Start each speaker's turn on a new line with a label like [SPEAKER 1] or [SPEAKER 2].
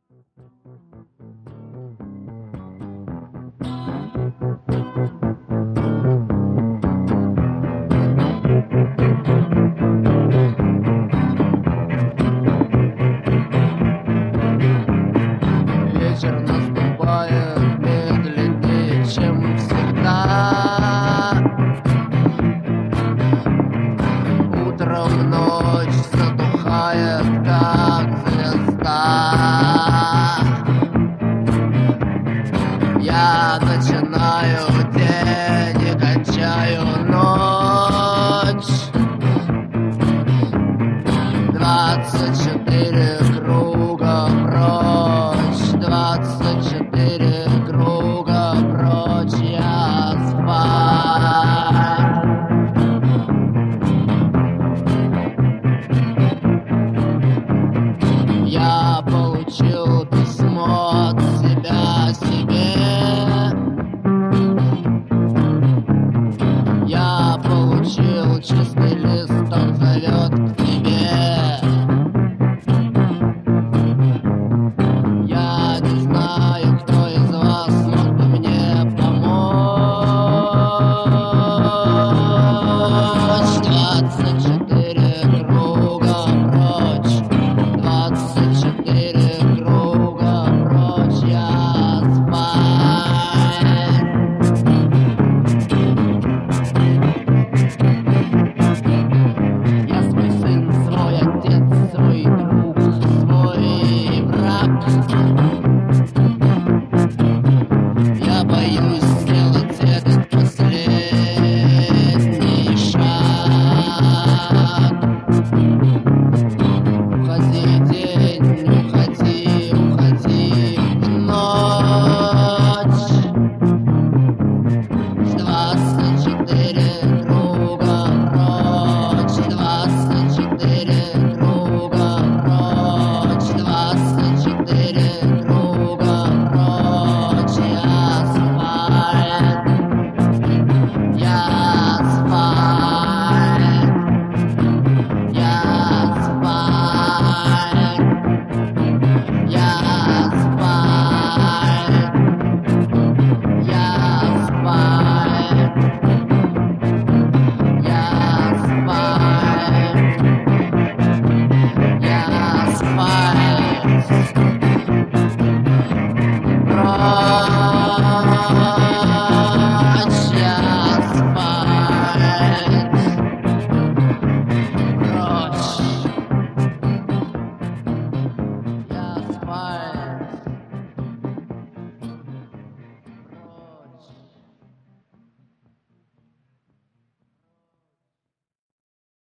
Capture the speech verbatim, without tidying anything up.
[SPEAKER 1] Вечер наступает медленнее, чем всегда. Утром ночь затухает, как звезда. Я начинаю день и кончаю ночь. Двадцать четыре круга прочь, двадцать четыре круга прочь, я спать. Я получил письмо от себя себе. Я получил чистый лист, он зовет к тебе. Я не знаю, кто из вас мог бы мне помочь. Двадцать четыре круга прочь, двадцать четыре круга прочь, я спать. Я свой сын, свой отец, свой друг, свой враг. Я боюсь сделать этот последний шаг. Уходи, день, уходи, уходи в ночь. Двадцать четыре круга прочь, двадцать четыре круга прочь, двадцать четыре круга прочь, я спать. Я спать. Я спать. Я спать. Я спать. Я спать. Я спать.